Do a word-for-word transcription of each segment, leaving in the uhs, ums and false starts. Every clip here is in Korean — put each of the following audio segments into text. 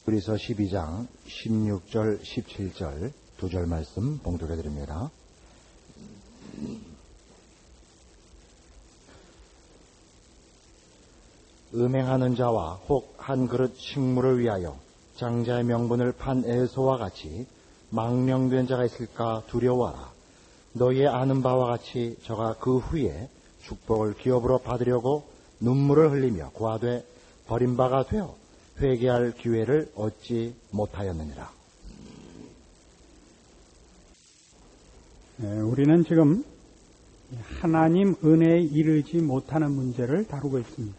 히브리서 십이 장 십육 절 십칠 절 두 절 말씀 봉독해 드립니다. 음행하는 자와 혹 한 그릇 식물을 위하여 장자의 명분을 판 에서와 같이 망령된 자가 있을까 두려워하라. 너희의 아는 바와 같이 저가 그 후에 축복을 기업으로 받으려고 눈물을 흘리며 고하되 버림바가 되어 회개할 기회를 얻지 못하였느니라. 네, 우리는 지금 하나님 은혜에 이르지 못하는 문제를 다루고 있습니다.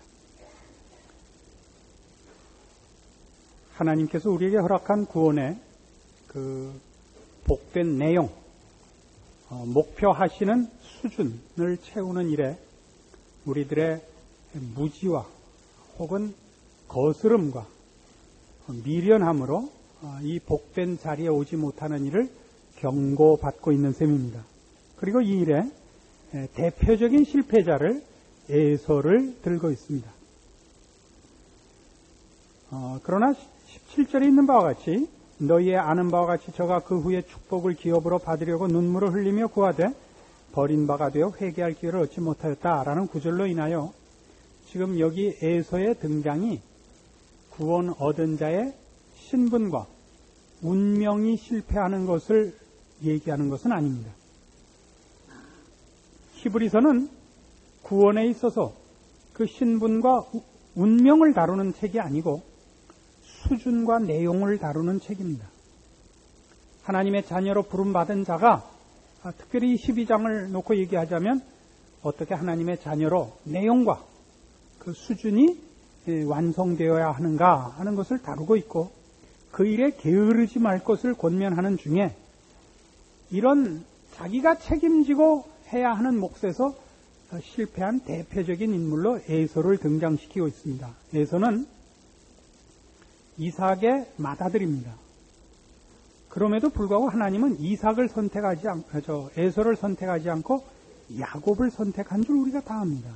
하나님께서 우리에게 허락한 구원의 그 복된 내용, 어, 목표하시는 수준을 채우는 일에 우리들의 무지와 혹은 거스름과 미련함으로 어, 이 복된 자리에 오지 못하는 일을 경고받고 있는 셈입니다. 그리고 이 일에 대표적인 실패자를 에서를 들고 있습니다. 어, 그러나 십칠 절에 있는 바와 같이 너희의 아는 바와 같이 저가 그 후에 축복을 기업으로 받으려고 눈물을 흘리며 구하되 버린 바가 되어 회개할 기회를 얻지 못하였다라는 구절로 인하여 지금 여기 에서의 등장이 구원 얻은 자의 신분과 운명이 실패하는 것을 얘기하는 것은 아닙니다. 히브리서는 구원에 있어서 그 신분과 운명을 다루는 책이 아니고 수준과 내용을 다루는 책입니다. 하나님의 자녀로 부름받은 자가 특별히 십이 장을 놓고 얘기하자면 어떻게 하나님의 자녀로 내용과 그 수준이 완성되어야 하는가 하는 것을 다루고 있고 그 일에 게으르지 말 것을 권면하는 중에 이런 자기가 책임지고 해야 하는 몫에서 실패한 대표적인 인물로 에서를 등장시키고 있습니다. 에서는 이삭의 맏아들입니다. 그럼에도 불구하고 하나님은 이삭을 선택하지 않고, 저 에서를 선택하지 않고 야곱을 선택한 줄 우리가 다 압니다.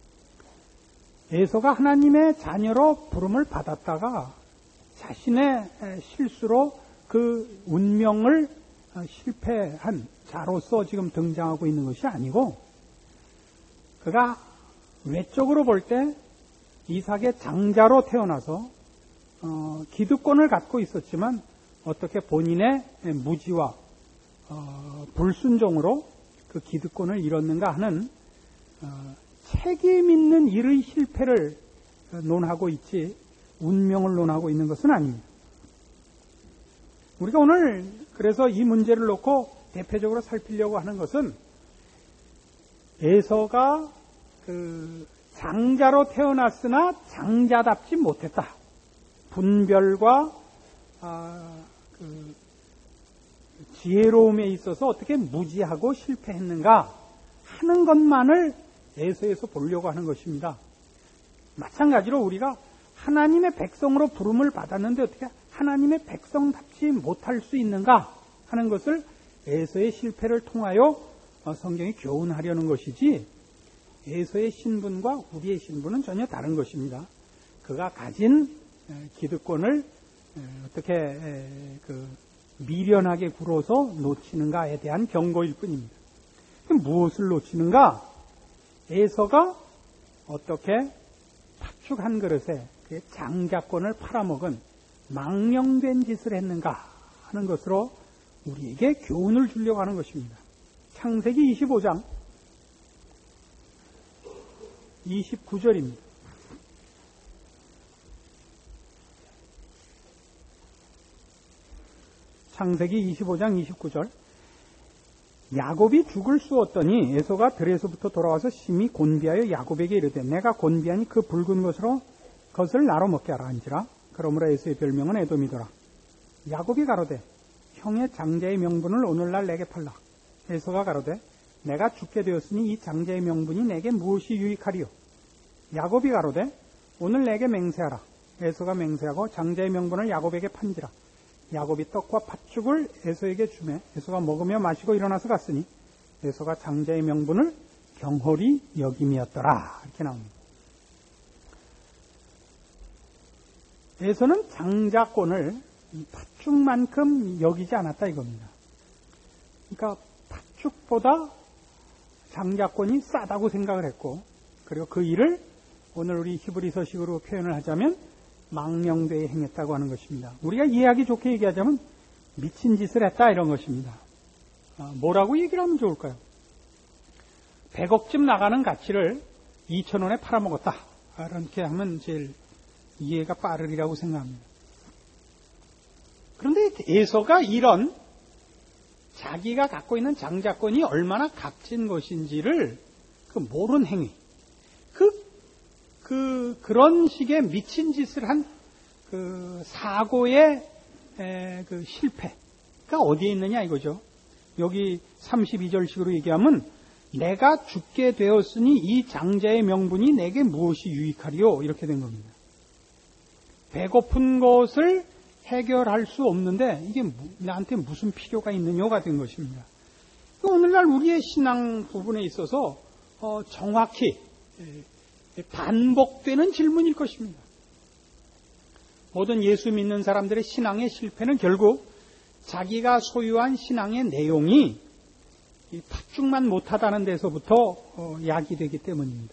에서가 하나님의 자녀로 부름을 받았다가 자신의 실수로 그 운명을 실패한 자로서 지금 등장하고 있는 것이 아니고 그가 외적으로 볼 때 이삭의 장자로 태어나서 어, 기득권을 갖고 있었지만 어떻게 본인의 무지와 어, 불순종으로 그 기득권을 잃었는가 하는 어, 책임 있는 일의 실패를 논하고 있지 운명을 논하고 있는 것은 아닙니다. 우리가 오늘 그래서 이 문제를 놓고 대표적으로 살피려고 하는 것은 에서가 그 장자로 태어났으나 장자답지 못했다. 분별과 아, 그 지혜로움에 있어서 어떻게 무지하고 실패했는가 하는 것만을 에서에서 보려고 하는 것입니다. 마찬가지로 우리가 하나님의 백성으로 부름을 받았는데 어떻게 하나님의 백성답지 못할 수 있는가 하는 것을 에서의 실패를 통하여 성경이 교훈하려는 것이지 에서의 신분과 우리의 신분은 전혀 다른 것입니다. 그가 가진 기득권을 어떻게 그 미련하게 굴어서 놓치는가에 대한 경고일 뿐입니다. 무엇을 놓치는가? 에서가 어떻게 팥죽 한 그릇에 그 장자권을 팔아먹은 망령된 짓을 했는가 하는 것으로 우리에게 교훈을 주려고 하는 것입니다. 창세기 이십오 장 이십구 절입니다. 창세기 이십오 장 이십구 절 야곱이 죽을 쑤었더니 에서가 들에서부터 돌아와서 심히 곤비하여 야곱에게 이르되 내가 곤비하니 그 붉은 것으로 것을 나로 먹게 하라 한지라. 그러므로 에서의 별명은 에돔이더라. 야곱이 가로되 형의 장자의 명분을 오늘날 내게 팔라. 에서가 가로되 내가 죽게 되었으니 이 장자의 명분이 내게 무엇이 유익하리요. 야곱이 가로되 오늘 내게 맹세하라. 에서가 맹세하고 장자의 명분을 야곱에게 판지라. 야곱이 떡과 팥죽을 에서에게 주매 에서가 먹으며 마시고 일어나서 갔으니 에서가 장자의 명분을 경홀히 여김이었더라. 이렇게 나옵니다. 에서는 장자권을 팥죽만큼 여기지 않았다 이겁니다. 그러니까 팥죽보다 장자권이 싸다고 생각을 했고, 그리고 그 일을 오늘 우리 히브리서식으로 표현을 하자면 망령되이 행했다고 하는 것입니다. 우리가 이해하기 좋게 얘기하자면 미친 짓을 했다 이런 것입니다. 아, 뭐라고 얘기를 하면 좋을까요? 백억쯤 나가는 가치를 이천 원에 팔아먹었다. 이렇게 하면 제일 이해가 빠르리라고 생각합니다. 그런데 에서가 이런 자기가 갖고 있는 장자권이 얼마나 값진 것인지를 그 모른 행위, 그, 그, 그런 식의 미친 짓을 한 그 사고의 에, 그 실패가 어디에 있느냐 이거죠. 여기 삼십이 절식으로 얘기하면 내가 죽게 되었으니 이 장자의 명분이 내게 무엇이 유익하리요? 이렇게 된 겁니다. 배고픈 것을 해결할 수 없는데 이게 나한테 무슨 필요가 있느냐가 된 것입니다. 오늘날 우리의 신앙 부분에 있어서 어, 정확히 반복되는 질문일 것입니다. 모든 예수 믿는 사람들의 신앙의 실패는 결국 자기가 소유한 신앙의 내용이 이 팥죽만 못하다는 데서부터 어, 야기되기 때문입니다.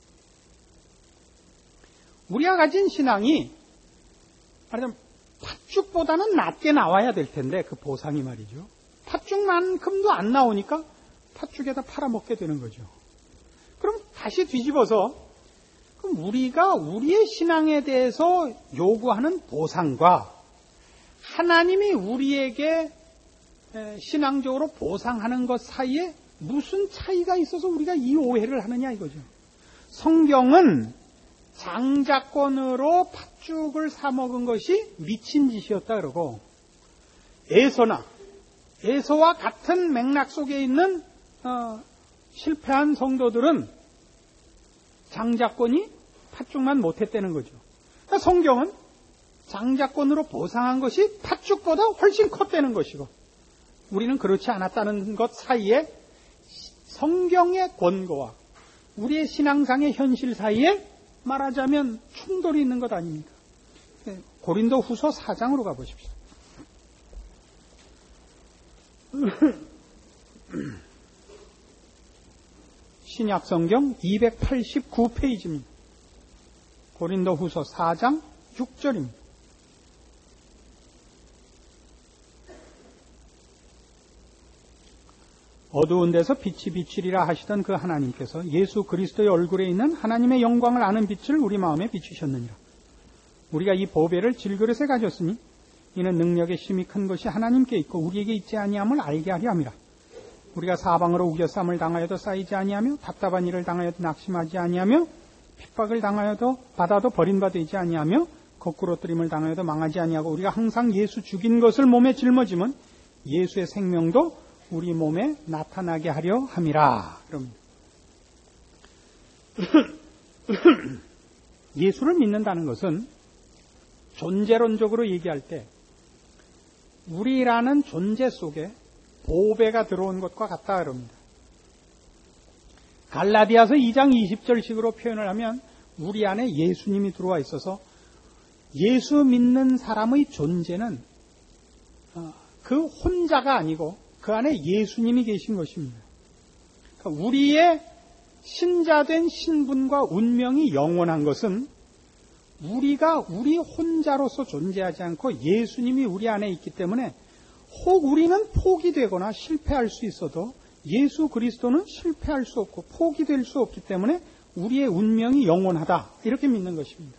우리가 가진 신앙이 말하자면 팥죽보다는 낮게 나와야 될 텐데 그 보상이 말이죠. 팥죽만큼도 안 나오니까 팥죽에다 팔아먹게 되는 거죠. 그럼 다시 뒤집어서 그럼 우리가 우리의 신앙에 대해서 요구하는 보상과 하나님이 우리에게 신앙적으로 보상하는 것 사이에 무슨 차이가 있어서 우리가 이 오해를 하느냐 이거죠. 성경은 장자권으로 팥죽을 사 먹은 것이 미친 짓이었다 그러고, 에서나 에서와 같은 맥락 속에 있는 어, 실패한 성도들은 장자권이 팥죽만 못했다는 거죠. 그러니까 성경은 장자권으로 보상한 것이 팥죽보다 훨씬 컸다는 것이고, 우리는 그렇지 않았다는 것 사이에 성경의 권고와 우리의 신앙상의 현실 사이에 말하자면 충돌이 있는 것 아닙니까? 고린도 후서 사 장으로 가보십시오. 신약성경 이백팔십구 페이지입니다. 고린도 후서 사 장 육 절입니다. 어두운 데서 빛이 비치리라 하시던 그 하나님께서 예수 그리스도의 얼굴에 있는 하나님의 영광을 아는 빛을 우리 마음에 비추셨느니라. 우리가 이 보배를 질그릇에 가졌으니 이는 능력의 심히 큰 것이 하나님께 있고 우리에게 있지 아니함을 알게 하려 함이라. 우리가 사방으로 우겨쌈을 당하여도 쌓이지 아니하며 답답한 일을 당하여도 낙심하지 아니하며 핍박을 당하여도 받아도 버림받지 아니하며 거꾸로 뜨림을 당하여도 망하지 아니하고 우리가 항상 예수 죽인 것을 몸에 짊어지면 예수의 생명도 우리 몸에 나타나게 하려 함이라. 그럽니다. 예수를 믿는다는 것은 존재론적으로 얘기할 때 우리라는 존재 속에 보배가 들어온 것과 같다 그럽니다. 갈라디아서 이 장 이십 절식으로 표현을 하면 우리 안에 예수님이 들어와 있어서 예수 믿는 사람의 존재는 그 혼자가 아니고 그 안에 예수님이 계신 것입니다. 그러니까 우리의 신자된 신분과 운명이 영원한 것은 우리가 우리 혼자로서 존재하지 않고 예수님이 우리 안에 있기 때문에 혹 우리는 포기되거나 실패할 수 있어도 예수 그리스도는 실패할 수 없고 포기될 수 없기 때문에 우리의 운명이 영원하다 이렇게 믿는 것입니다.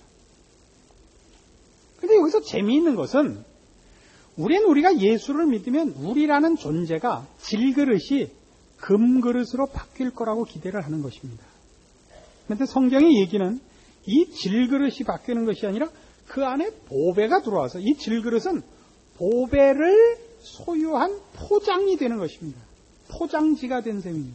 그런데 여기서 재미있는 것은 우리는 우리가 예수를 믿으면 우리라는 존재가 질그릇이 금그릇으로 바뀔 거라고 기대를 하는 것입니다. 그런데 성경의 얘기는 이 질그릇이 바뀌는 것이 아니라 그 안에 보배가 들어와서 이 질그릇은 보배를 소유한 포장이 되는 것입니다. 포장지가 된 셈입니다.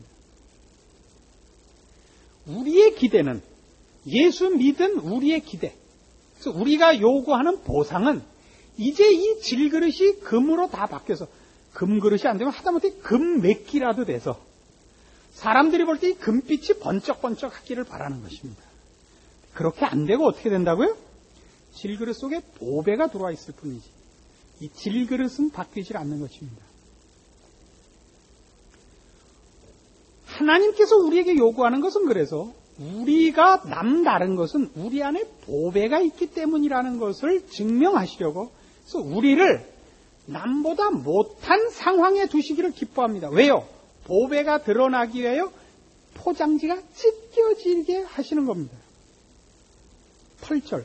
우리의 기대는 예수 믿은 우리의 기대. 그래서 우리가 요구하는 보상은 이제 이 질그릇이 금으로 다 바뀌어서 금그릇이 안 되면 하다못해 금메끼라도 돼서 사람들이 볼 때 이 금빛이 번쩍번쩍 하기를 바라는 것입니다. 그렇게 안 되고 어떻게 된다고요? 질그릇 속에 보배가 들어와 있을 뿐이지 이 질그릇은 바뀌질 않는 것입니다. 하나님께서 우리에게 요구하는 것은 그래서 우리가 남다른 것은 우리 안에 보배가 있기 때문이라는 것을 증명하시려고 그래서 우리를 남보다 못한 상황에 두시기를 기뻐합니다. 왜요? 보배가 드러나기 위하여 포장지가 찢겨지게 하시는 겁니다. 팔 절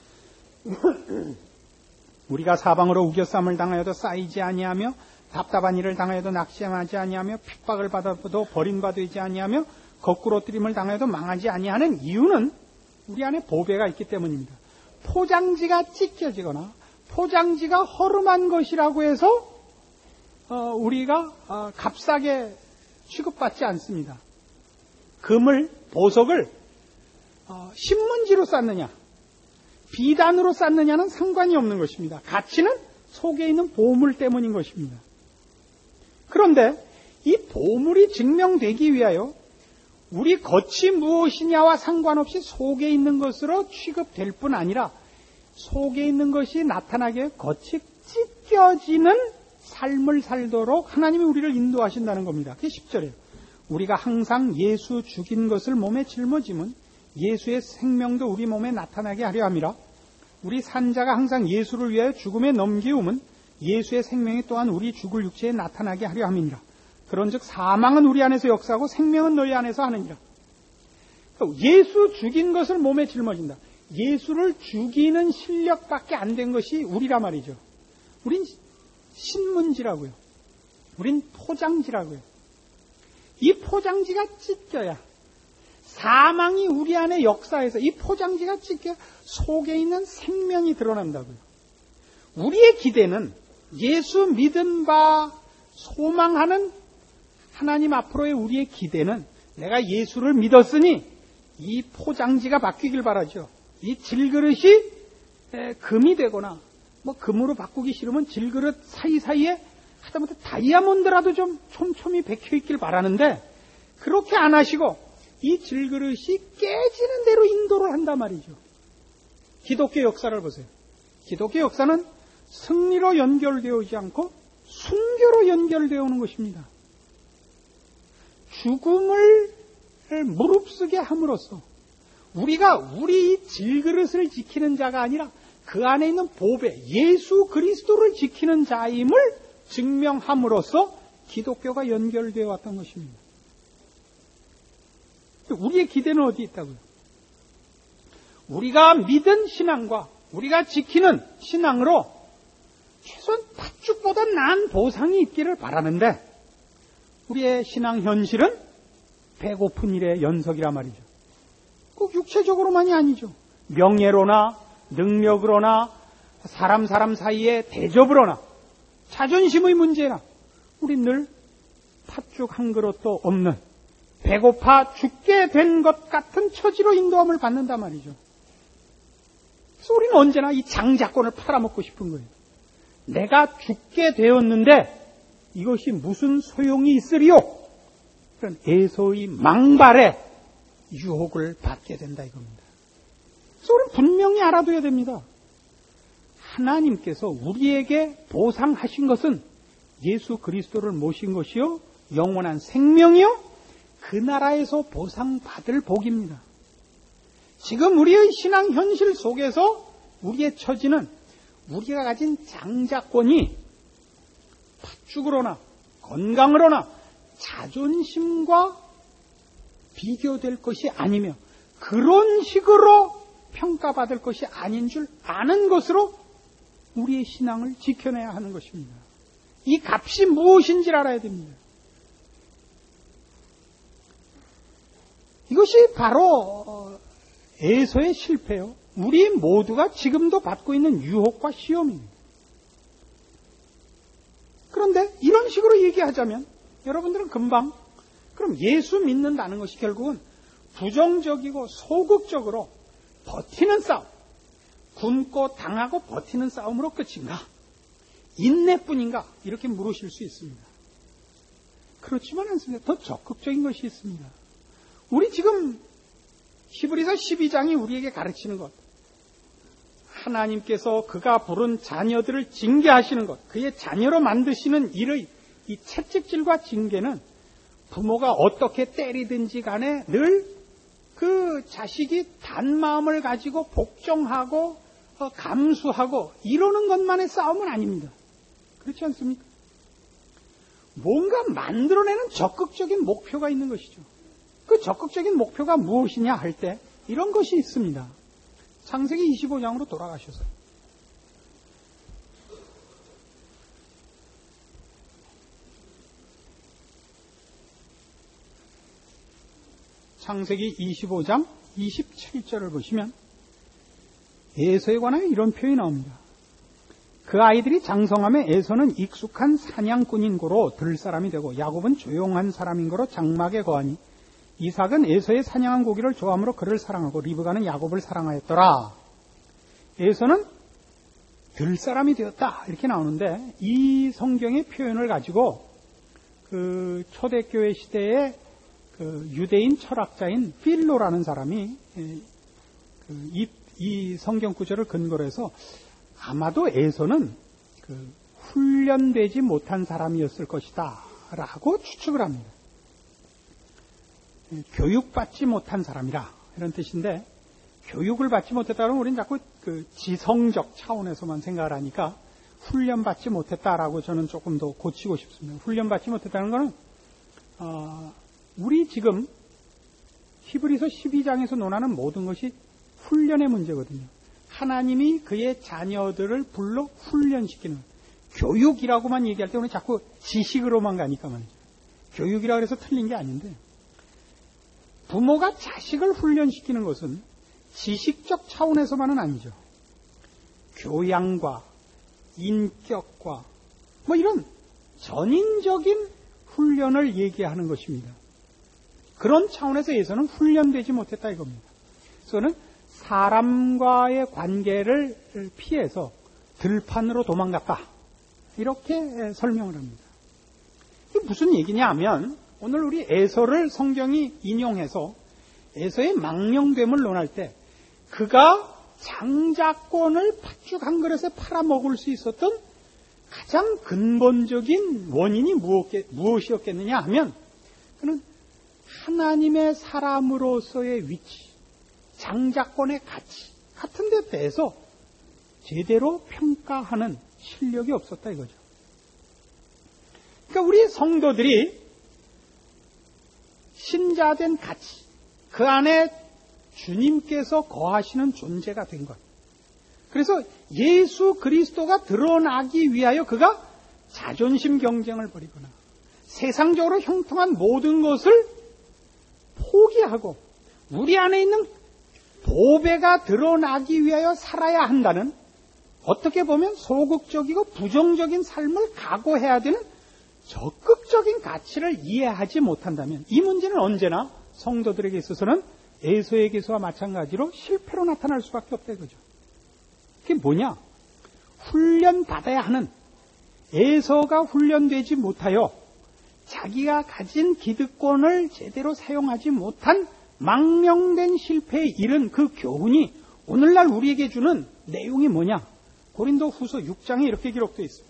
우리가 사방으로 우겨쌈을 당하여도 쌓이지 아니하며 답답한 일을 당하여도 낙심하지 아니하며 핍박을 받아도 버림받지 아니하며 거꾸로 뜨림을 당하여도 망하지 아니하는 이유는 우리 안에 보배가 있기 때문입니다. 포장지가 찢겨지거나 포장지가 허름한 것이라고 해서 어, 우리가 어, 값싸게 취급받지 않습니다. 금을, 보석을 어, 신문지로 쌓느냐 비단으로 쌓느냐는 상관이 없는 것입니다. 가치는 속에 있는 보물 때문인 것입니다. 그런데 이 보물이 증명되기 위하여 우리 겉이 무엇이냐와 상관없이 속에 있는 것으로 취급될 뿐 아니라 속에 있는 것이 나타나게 위해 겉이 찢겨지는 삶을 살도록 하나님이 우리를 인도하신다는 겁니다. 그게 십 절이에요. 우리가 항상 예수 죽인 것을 몸에 짊어짐은 예수의 생명도 우리 몸에 나타나게 하려 함이라. 우리 산자가 항상 예수를 위하여 죽음에 넘기움은 예수의 생명이 또한 우리 죽을 육체에 나타나게 하려 함이니라. 그런즉 사망은 우리 안에서 역사하고 생명은 너희 안에서 하느니라. 예수 죽인 것을 몸에 짊어진다. 예수를 죽이는 실력밖에 안 된 것이 우리라 말이죠. 우린 신문지라고요. 우린 포장지라고요. 이 포장지가 찢겨야 사망이 우리 안에 역사해서 이 포장지가 찢겨 속에 있는 생명이 드러난다고요. 우리의 기대는 예수 믿은 바 소망하는 하나님 앞으로의 우리의 기대는 내가 예수를 믿었으니 이 포장지가 바뀌길 바라죠. 이 질그릇이 금이 되거나 뭐 금으로 바꾸기 싫으면 질그릇 사이사이에 하다못해 다이아몬드라도 좀 촘촘히 박혀있길 바라는데 그렇게 안 하시고 이 질그릇이 깨지는 대로 인도를 한단 말이죠. 기독교 역사를 보세요. 기독교 역사는 승리로 연결되어 오지 않고 순교로 연결되어 오는 것입니다. 죽음을 무릅쓰게 함으로써 우리가 우리 질그릇을 지키는 자가 아니라 그 안에 있는 보배 예수 그리스도를 지키는 자임을 증명함으로써 기독교가 연결되어 왔던 것입니다. 우리의 기대는 어디 있다고요? 우리가 믿은 신앙과 우리가 지키는 신앙으로 최소한 팥죽보다 나은 보상이 있기를 바라는데 우리의 신앙 현실은 배고픈 일의 연속이란 말이죠. 꼭 육체적으로만이 아니죠. 명예로나 능력으로나 사람 사람 사이에 대접으로나 자존심의 문제나 우린 늘 팥죽 한 그릇도 없는 배고파 죽게 된 것 같은 처지로 인도함을 받는단 말이죠. 그래서 우리는 언제나 이 장자권을 팔아먹고 싶은 거예요. 내가 죽게 되었는데 이것이 무슨 소용이 있으리요? 그런 에서의 망발에 유혹을 받게 된다 이겁니다. 그래서 우리는 분명히 알아둬야 됩니다. 하나님께서 우리에게 보상하신 것은 예수 그리스도를 모신 것이요 영원한 생명이요 그 나라에서 보상받을 복입니다. 지금 우리의 신앙 현실 속에서 우리의 처지는 우리가 가진 장자권이 팥죽으로나 건강으로나 자존심과 비교될 것이 아니며 그런 식으로 평가받을 것이 아닌 줄 아는 것으로 우리의 신앙을 지켜내야 하는 것입니다. 이 값이 무엇인지를 알아야 됩니다. 이것이 바로 에서의 실패요. 우리 모두가 지금도 받고 있는 유혹과 시험입니다. 그런데 이런 식으로 얘기하자면 여러분들은 금방 그럼 예수 믿는다는 것이 결국은 부정적이고 소극적으로 버티는 싸움, 굶고 당하고 버티는 싸움으로 끝인가? 인내뿐인가? 이렇게 물으실 수 있습니다. 그렇지만 않습니다. 더 적극적인 것이 있습니다. 우리 지금 히브리서 십이 장이 우리에게 가르치는 것 하나님께서 그가 부른 자녀들을 징계하시는 것, 그의 자녀로 만드시는 일의 이 채찍질과 징계는 부모가 어떻게 때리든지 간에 늘 그 자식이 단마음을 가지고 복종하고 감수하고 이러는 것만의 싸움은 아닙니다. 그렇지 않습니까? 뭔가 만들어내는 적극적인 목표가 있는 것이죠. 그 적극적인 목표가 무엇이냐 할 때 이런 것이 있습니다. 창세기 이십오 장으로 돌아가셔서 창세기 이십오 장 이십칠 절을 보시면 에서에 관하여 이런 표현이 나옵니다. 그 아이들이 장성함에 에서는 익숙한 사냥꾼인 고로 들 사람이 되고 야곱은 조용한 사람인 고로 장막에 거하니 이삭은 에서의 사냥한 고기를 좋아하므로 그를 사랑하고 리브가는 야곱을 사랑하였더라. 에서는 들 사람이 되었다 이렇게 나오는데 이 성경의 표현을 가지고 그 초대교회 시대에 그 유대인 철학자인 필로라는 사람이 이, 이 성경 구절을 근거로 해서 아마도 에서는 그 훈련되지 못한 사람이었을 것이다 라고 추측을 합니다. 교육받지 못한 사람이라 이런 뜻인데 교육을 받지 못했다면 우리는 자꾸 그 지성적 차원에서만 생각을 하니까 훈련받지 못했다라고 저는 조금 더 고치고 싶습니다. 훈련받지 못했다는 것은 어, 우리 지금 히브리서 십이 장에서 논하는 모든 것이 훈련의 문제거든요. 하나님이 그의 자녀들을 불러 훈련시키는 교육이라고만 얘기할 때 우리는 자꾸 지식으로만 가니까 말이죠. 교육이라고 해서 틀린 게 아닌데 부모가 자식을 훈련시키는 것은 지식적 차원에서만은 아니죠. 교양과 인격과 뭐 이런 전인적인 훈련을 얘기하는 것입니다. 그런 차원에서에서는 훈련되지 못했다 이겁니다. 그래서는 사람과의 관계를 피해서 들판으로 도망갔다. 이렇게 설명을 합니다. 이게 무슨 얘기냐 하면 오늘 우리 에서를 성경이 인용해서 에서의 망령됨을 논할 때 그가 장자권을 팥죽 한 그릇에 팔아먹을 수 있었던 가장 근본적인 원인이 무엇이었겠느냐 하면 그는 하나님의 사람으로서의 위치, 장자권의 가치 같은 데 대해서 제대로 평가하는 실력이 없었다 이거죠. 그러니까 우리 성도들이 신자된 가치, 그 안에 주님께서 거하시는 존재가 된 것. 그래서 예수 그리스도가 드러나기 위하여 그가 자존심 경쟁을 벌이거나 세상적으로 형통한 모든 것을 포기하고 우리 안에 있는 보배가 드러나기 위하여 살아야 한다는 어떻게 보면 소극적이고 부정적인 삶을 각오해야 되는 적극적인 가치를 이해하지 못한다면 이 문제는 언제나 성도들에게 있어서는 에서에게서와 마찬가지로 실패로 나타날 수밖에 없다 이거죠. 그게 뭐냐? 훈련받아야 하는 에서가 훈련되지 못하여 자기가 가진 기득권을 제대로 사용하지 못한 망령된 실패에 이른 그 교훈이 오늘날 우리에게 주는 내용이 뭐냐? 고린도 후서 육 장에 이렇게 기록되어 있습니다.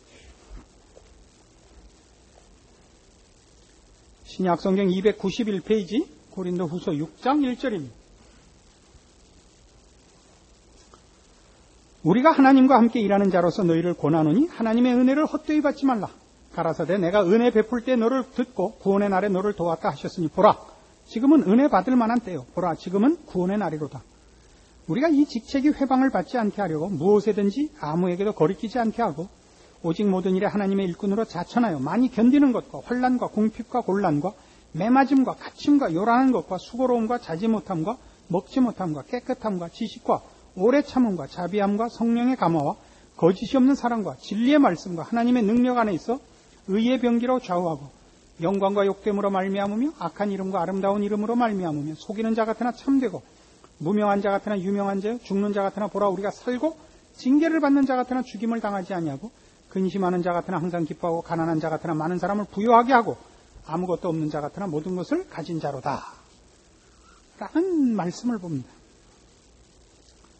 신약성경 이백구십일 페이지 고린도 후서 육 장 일 절입니다. 우리가 하나님과 함께 일하는 자로서 너희를 권하노니 하나님의 은혜를 헛되이 받지 말라. 가라사대 내가 은혜 베풀 때 너를 듣고 구원의 날에 너를 도왔다 하셨으니 보라 지금은 은혜 받을 만한 때요. 보라 지금은 구원의 날이로다. 우리가 이 직책이 회방을 받지 않게 하려고 무엇에든지 아무에게도 거리끼지 않게 하고 오직 모든 일에 하나님의 일꾼으로 자천하여 많이 견디는 것과 환난과 궁핍과 곤란과 매맞음과 갇힘과 요란한 것과 수고로움과 자지 못함과 먹지 못함과 깨끗함과 지식과 오래 참음과 자비함과 성령의 감화와 거짓이 없는 사랑과 진리의 말씀과 하나님의 능력 안에 있어 의의 병기로 좌우하고 영광과 욕됨으로 말미암으며 악한 이름과 아름다운 이름으로 말미암으며 속이는 자 같으나 참되고 무명한 자 같으나 유명한 자요 죽는 자 같으나 보라 우리가 살고 징계를 받는 자 같으나 죽임을 당하지 아니하고 근심하는 자 같으나 항상 기뻐하고 가난한 자 같으나 많은 사람을 부유하게 하고 아무것도 없는 자 같으나 모든 것을 가진 자로다 라는 말씀을 봅니다.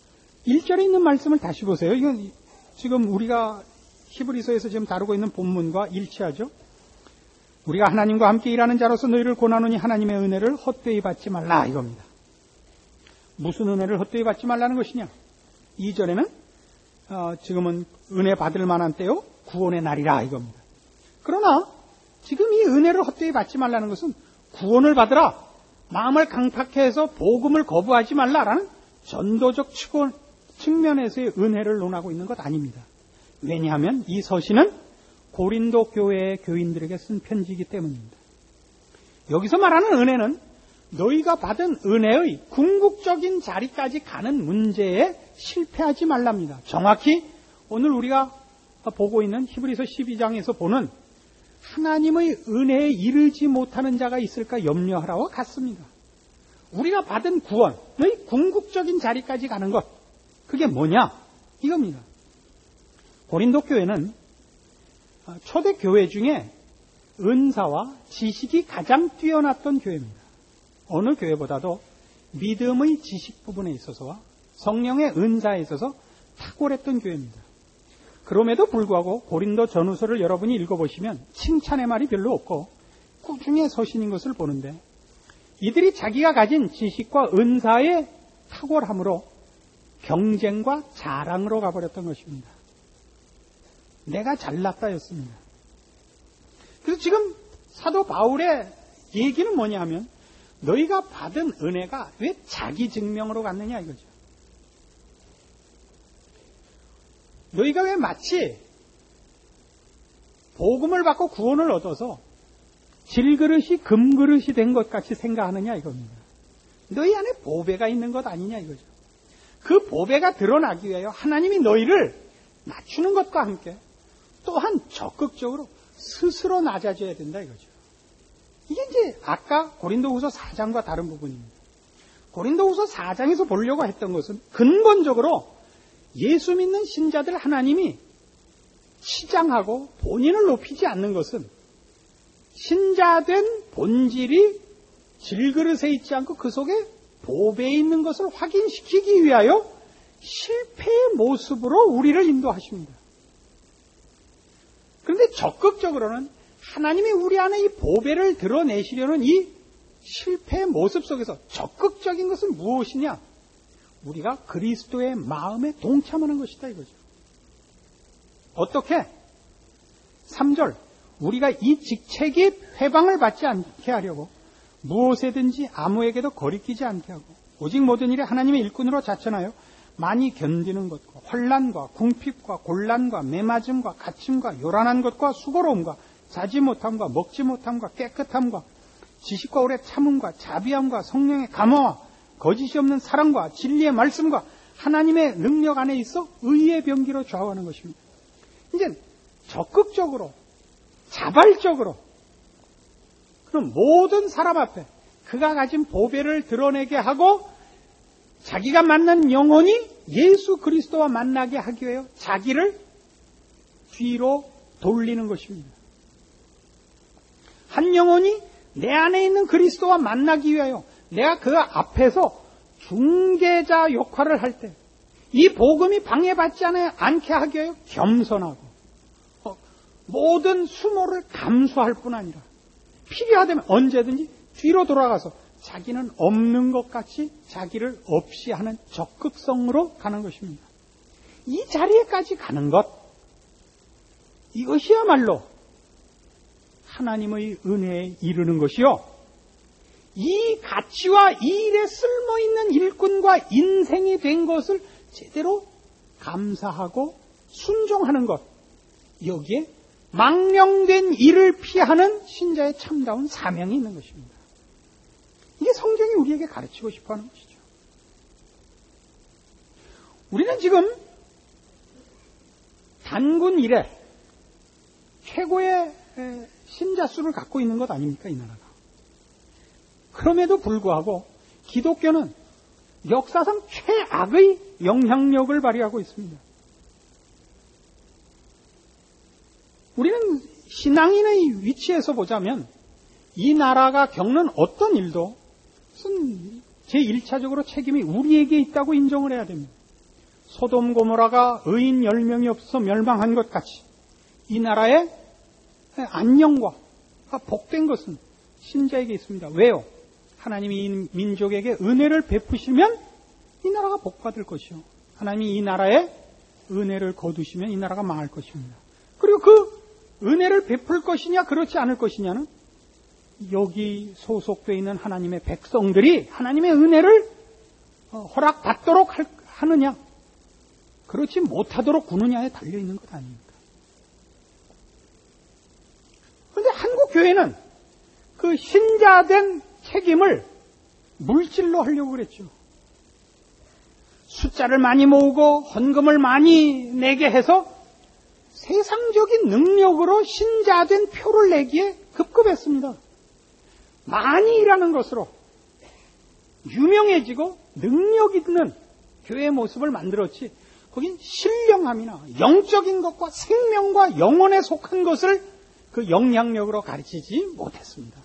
일 절에 있는 말씀을 다시 보세요. 이건 지금 우리가 히브리서에서 지금 다루고 있는 본문과 일치하죠. 우리가 하나님과 함께 일하는 자로서 너희를 권하노니 하나님의 은혜를 헛되이 받지 말라 이겁니다. 무슨 은혜를 헛되이 받지 말라는 것이냐? 이 절에는 어, 지금은 은혜 받을 만한 때요 구원의 날이라 이겁니다. 그러나 지금 이 은혜를 헛되이 받지 말라는 것은 구원을 받으라, 마음을 강팍해서 복음을 거부하지 말라라는 전도적 측면에서의 은혜를 논하고 있는 것 아닙니다. 왜냐하면 이 서신은 고린도 교회의 교인들에게 쓴 편지이기 때문입니다. 여기서 말하는 은혜는 너희가 받은 은혜의 궁극적인 자리까지 가는 문제에 실패하지 말랍니다. 정확히 오늘 우리가 보고 있는 히브리서 십이 장에서 보는 하나님의 은혜에 이르지 못하는 자가 있을까 염려하라와 같습니다. 우리가 받은 구원의 궁극적인 자리까지 가는 것, 그게 뭐냐? 이겁니다. 고린도 교회는 초대 교회 중에 은사와 지식이 가장 뛰어났던 교회입니다. 어느 교회보다도 믿음의 지식 부분에 있어서와 성령의 은사에 있어서 탁월했던 교회입니다. 그럼에도 불구하고 고린도 전후서를 여러분이 읽어보시면 칭찬의 말이 별로 없고 꾸중의 서신인 것을 보는데, 이들이 자기가 가진 지식과 은사의 탁월함으로 경쟁과 자랑으로 가버렸던 것입니다. 내가 잘났다였습니다. 그래서 지금 사도 바울의 얘기는 뭐냐 하면, 너희가 받은 은혜가 왜 자기 증명으로 갔느냐 이거죠. 너희가 왜 마치 복음을 받고 구원을 얻어서 질그릇이 금그릇이 된 것 같이 생각하느냐 이겁니다. 너희 안에 보배가 있는 것 아니냐 이거죠. 그 보배가 드러나기 위하여 하나님이 너희를 낮추는 것과 함께 또한 적극적으로 스스로 낮아져야 된다 이거죠. 이게 이제 아까 고린도후서 사 장과 다른 부분입니다. 고린도후서 사 장에서 보려고 했던 것은 근본적으로 예수 믿는 신자들 하나님이 치장하고 본인을 높이지 않는 것은 신자된 본질이 질그릇에 있지 않고 그 속에 보배에 있는 것을 확인시키기 위하여 실패의 모습으로 우리를 인도하십니다. 그런데 적극적으로는 하나님이 우리 안에 이 보배를 드러내시려는 이 실패의 모습 속에서 적극적인 것은 무엇이냐? 우리가 그리스도의 마음에 동참하는 것이다 이거죠. 어떻게? 삼 절, 우리가 이 직책이 회방을 받지 않게 하려고 무엇에든지 아무에게도 거리끼지 않게 하고 오직 모든 일에 하나님의 일꾼으로 자천하여 많이 견디는 것과 환난과 궁핍과 곤란과 매맞음과 갇힘과 요란한 것과 수고로움과 자지 못함과 먹지 못함과 깨끗함과 지식과 오래 참음과 자비함과 성령의 감화와 거짓이 없는 사랑과 진리의 말씀과 하나님의 능력 안에 있어 의의 병기로 좌우하는 것입니다. 이제 적극적으로 자발적으로 그럼 모든 사람 앞에 그가 가진 보배를 드러내게 하고 자기가 만난 영혼이 예수 그리스도와 만나게 하기 위하여 자기를 뒤로 돌리는 것입니다. 한 영혼이 내 안에 있는 그리스도와 만나기 위하여 내가 그 앞에서 중개자 역할을 할 때 이 복음이 방해받지 않게 하기 위하여 겸손하고 모든 수모를 감수할 뿐 아니라 필요하다면 언제든지 뒤로 돌아가서 자기는 없는 것 같이 자기를 없이 하는 적극성으로 가는 것입니다. 이 자리에까지 가는 것, 이것이야말로 하나님의 은혜에 이르는 것이요, 이 가치와 이 일에 쓸모있는 일꾼과 인생이 된 것을 제대로 감사하고 순종하는 것, 여기에 망령된 일을 피하는 신자의 참다운 사명이 있는 것입니다. 이게 성경이 우리에게 가르치고 싶어하는 것이죠. 우리는 지금 단군 이래 최고의 신자 수를 갖고 있는 것 아닙니까, 이 나라가. 그럼에도 불구하고 기독교는 역사상 최악의 영향력을 발휘하고 있습니다. 우리는 신앙인의 위치에서 보자면 이 나라가 겪는 어떤 일도 제일 차적으로 책임이 우리에게 있다고 인정을 해야 됩니다. 소돔 고모라가 의인 열 명이 없어서 멸망한 것 같이 이 나라의 안녕과 복된 것은 신자에게 있습니다. 왜요? 하나님이 이 민족에게 은혜를 베푸시면 이 나라가 복받을 것이요. 하나님이 이 나라에 은혜를 거두시면 이 나라가 망할 것입니다. 그리고 그 은혜를 베풀 것이냐 그렇지 않을 것이냐는 여기 소속되어 있는 하나님의 백성들이 하나님의 은혜를 허락받도록 하느냐 그렇지 못하도록 구느냐에 달려있는 것 아닙니까? 그런데 한국 교회는 그 신자된 책임을 물질로 하려고 그랬죠. 숫자를 많이 모으고 헌금을 많이 내게 해서 세상적인 능력으로 신자된 표를 내기에 급급했습니다. 많이 일하는 것으로 유명해지고 능력 있는 교회의 모습을 만들었지 거긴 신령함이나 영적인 것과 생명과 영혼에 속한 것을 그 영향력으로 가르치지 못했습니다.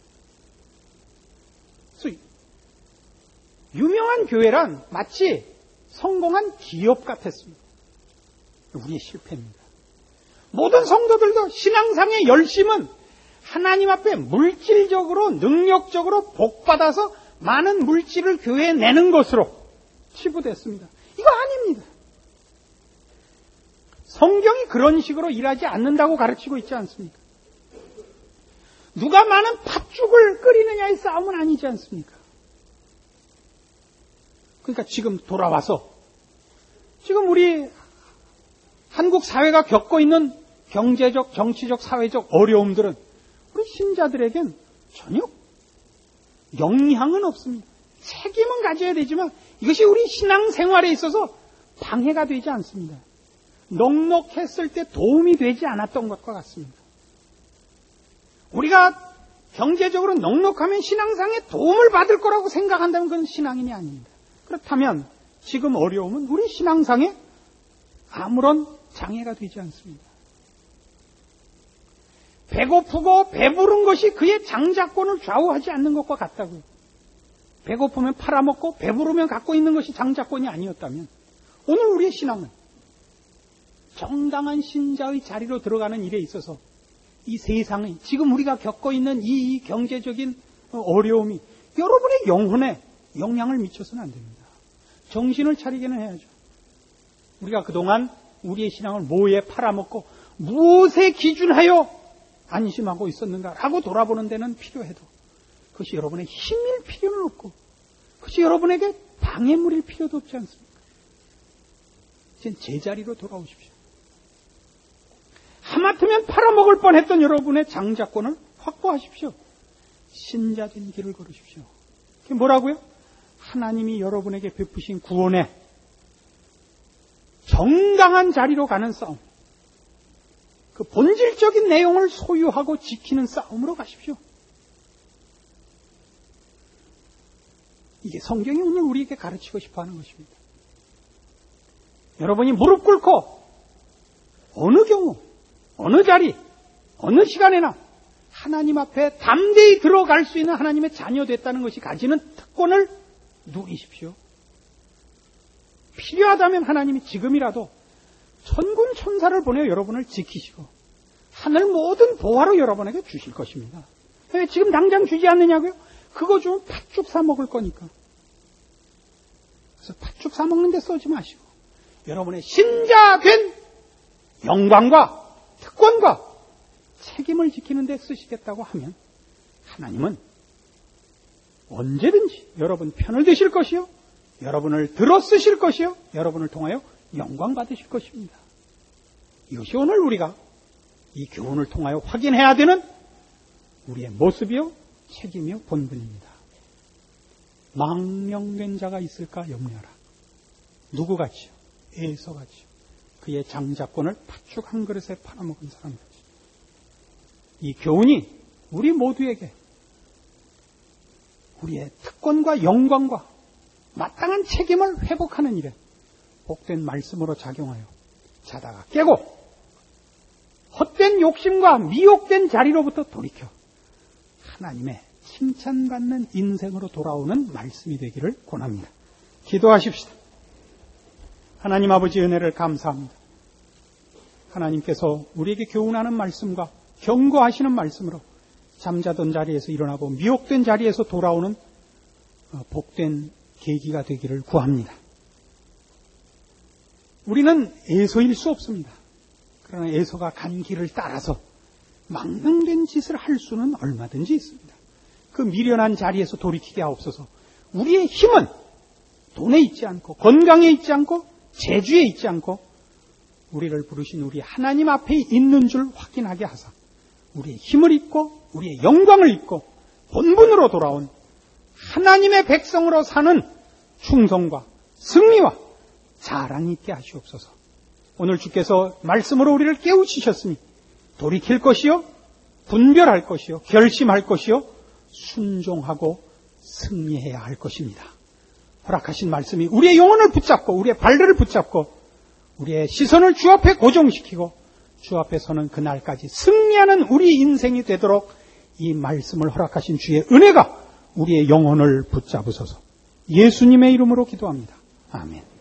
그래서 유명한 교회란 마치 성공한 기업 같았습니다. 우리의 실패입니다. 모든 성도들도 신앙상의 열심은 하나님 앞에 물질적으로 능력적으로 복받아서 많은 물질을 교회에 내는 것으로 치부됐습니다. 이거 아닙니다. 성경이 그런 식으로 일하지 않는다고 가르치고 있지 않습니까? 누가 많은 팥죽을 끓이느냐의 싸움은 아니지 않습니까? 그러니까 지금 돌아와서 지금 우리 한국 사회가 겪고 있는 경제적, 정치적, 사회적 어려움들은 우리 신자들에겐 전혀 영향은 없습니다. 책임은 가져야 되지만 이것이 우리 신앙생활에 있어서 방해가 되지 않습니다. 넉넉했을 때 도움이 되지 않았던 것과 같습니다. 우리가 경제적으로 넉넉하면 신앙상에 도움을 받을 거라고 생각한다면 그건 신앙인이 아닙니다. 그렇다면 지금 어려움은 우리 신앙상에 아무런 장애가 되지 않습니다. 배고프고 배부른 것이 그의 장자권을 좌우하지 않는 것과 같다고요. 배고프면 팔아먹고 배부르면 갖고 있는 것이 장자권이 아니었다면 오늘 우리의 신앙은 정당한 신자의 자리로 들어가는 일에 있어서 이 세상이 지금 우리가 겪고 있는 이 경제적인 어려움이 여러분의 영혼에 영향을 미쳐서는 안 됩니다. 정신을 차리기는 해야죠. 우리가 그동안 우리의 신앙을 뭐에 팔아먹고 무엇에 기준하여 안심하고 있었는가라고 돌아보는 데는 필요해도 그것이 여러분의 힘일 필요는 없고 그것이 여러분에게 방해물일 필요도 없지 않습니까? 이제 제자리로 돌아오십시오. 하마터면 팔아먹을 뻔했던 여러분의 장자권을 확보하십시오. 신자된 길을 걸으십시오. 그게 뭐라고요? 하나님이 여러분에게 베푸신 구원에 정당한 자리로 가는 싸움, 그 본질적인 내용을 소유하고 지키는 싸움으로 가십시오. 이게 성경이 오늘 우리에게 가르치고 싶어 하는 것입니다. 여러분이 무릎 꿇고 어느 경우, 어느 자리, 어느 시간에나 하나님 앞에 담대히 들어갈 수 있는 하나님의 자녀 됐다는 것이 가지는 특권을 누리십시오. 필요하다면 하나님이 지금이라도 천군 천사를 보내 여러분을 지키시고 하늘 모든 보화로 여러분에게 주실 것입니다. 왜 지금 당장 주지 않느냐고요? 그거 주면 팥죽 사 먹을 거니까. 그래서 팥죽 사 먹는 데 쓰지 마시고 여러분의 신자된 영광과 특권과 책임을 지키는 데 쓰시겠다고 하면 하나님은 언제든지 여러분 편을 드실 것이요, 여러분을 들어 쓰실 것이요, 여러분을 통하여 영광 받으실 것입니다. 이것이 오늘 우리가 이 교훈을 통하여 확인해야 되는 우리의 모습이요, 책임이요, 본분입니다. 망령된 자가 있을까 염려하라. 누구같이요? 에서같이요. 그의 장자권을 팥죽 한 그릇에 팔아먹은 사람같이. 이 교훈이 우리 모두에게 우리의 특권과 영광과 마땅한 책임을 회복하는 일에 복된 말씀으로 작용하여 자다가 깨고 헛된 욕심과 미혹된 자리로부터 돌이켜 하나님의 칭찬받는 인생으로 돌아오는 말씀이 되기를 권합니다. 기도하십시다. 하나님 아버지 은혜를 감사합니다. 하나님께서 우리에게 교훈하는 말씀과 경고하시는 말씀으로 잠자던 자리에서 일어나고 미혹된 자리에서 돌아오는 복된 계기가 되기를 구합니다. 우리는 에서일 수 없습니다. 그러나 에서가 간 길을 따라서 망령된 짓을 할 수는 얼마든지 있습니다. 그 미련한 자리에서 돌이키게 하옵소서. 우리의 힘은 돈에 있지 않고 건강에 있지 않고 재주에 있지 않고 우리를 부르신 우리 하나님 앞에 있는 줄 확인하게 하사 우리의 힘을 잊고 우리의 영광을 잊고 본분으로 돌아온 하나님의 백성으로 사는 충성과 승리와 자랑이 있게 하시옵소서. 오늘 주께서 말씀으로 우리를 깨우치셨으니 돌이킬 것이요 분별할 것이요 결심할 것이요 순종하고 승리해야 할 것입니다. 허락하신 말씀이 우리의 영혼을 붙잡고 우리의 발들을 붙잡고 우리의 시선을 주 앞에 고정시키고 주 앞에 서는 그날까지 승리하는 우리 인생이 되도록 이 말씀을 허락하신 주의 은혜가 우리의 영혼을 붙잡으소서. 예수님의 이름으로 기도합니다. 아멘.